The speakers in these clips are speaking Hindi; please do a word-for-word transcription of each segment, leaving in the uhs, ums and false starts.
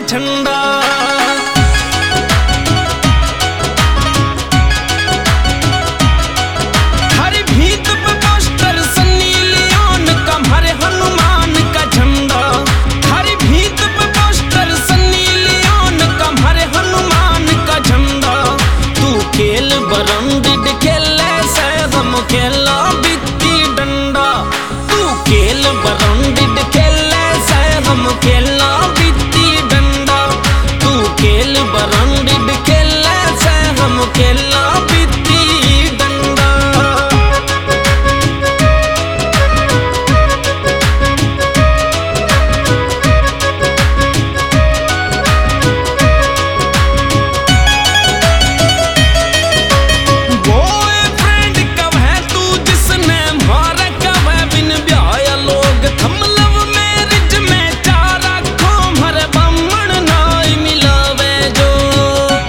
झंडा। हर भीत पे पोस्टर सन्नी लियोन का, हरे हनुमान का झंडा। हर भीत पे पोस्टर सन्नी लियोन का, हरे हनुमान का झंडा। तू खेल बरंडिड खेले से हम खेला बित्ती डंडा। तू खेल बरंडिड खेले से हम खेला बित्ती डंडा। तू खेल बरंडिड खेले से हम खेला बित्ती डंडा। बॉयफ्रेंड कब है तू जिसने मारा कब है बिन ब्याह लोग। थम लव मैरिज में चार आँखों भरे बम्मण नाई मिलावे जोग।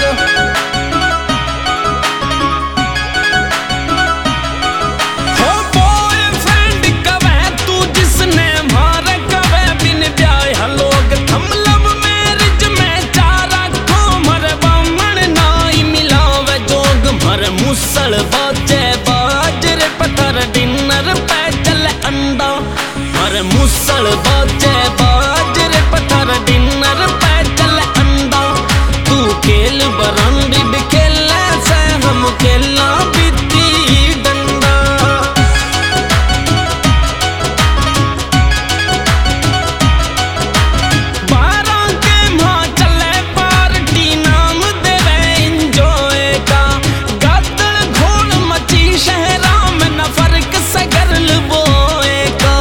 हो बॉयफ्रेंड कब है तू जिसने मारा कब है बिन ब्याह लोग। थम लव मैरिज में चार आँखों भरे बम्मण नाई मिलावे जोग। मर मुसल बाजे बाजरे पत्थर डिनर पे चले अंडा। मर मुसल बाजे बाजरे पत्थर डिनर पे चले अंडा। तू खेल बरंडिड खेले से हम खेला बित्ती डंडा। बारह के मां चले पार्टी नाम देवे इंजॉय का। गदड़ घोड़ मची शहरा में न फर्क से गर्ल बोए का।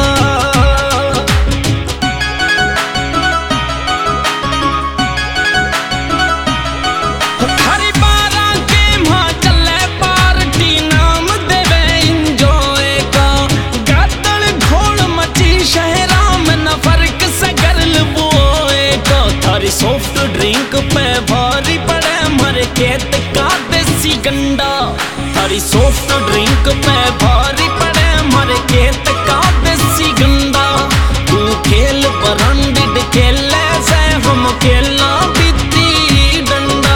हरी बारह के मां चले पार्टी नाम देवे इंजॉय का। गदड़ घोड़ मची शहरा में न फर्क से गर्ल बोए का। थारी सॉफ्ट ड्रिंक पे भारी पड़े मरे खेत का देसी गंडा। थारी सॉफ्ट ड्रिंक पे भारी पड़े मरे खेत का देसी गंडा। तू खेल बरंडिड खेले से हम खेला बित्ती डंडा।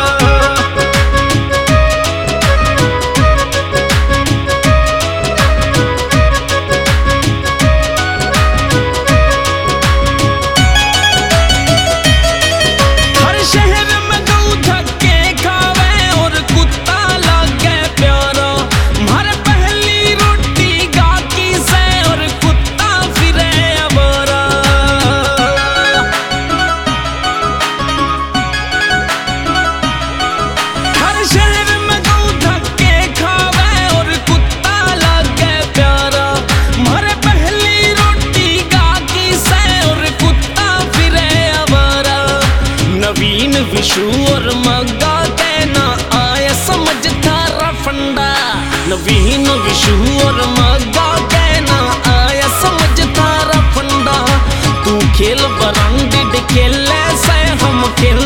हर शहर में गऊ धक्के खावे और कुत्ता लागे प्यारा। हर पहली रोटी गाकी से और कुत्ता फिरे अवारा। हर शहर में गऊ धक्के खावे और कुत्ता लागे प्यारा। हर पहली रोटी गाकी से और कुत्ता फिरे अवारा। नवीन विशु और मग्गा कहना आया समझ थारा फंडा। नवीन विशु और मग्गा कहना आया समझ थारा फंडा। तू खेल बरंडिड खेले से हम खेल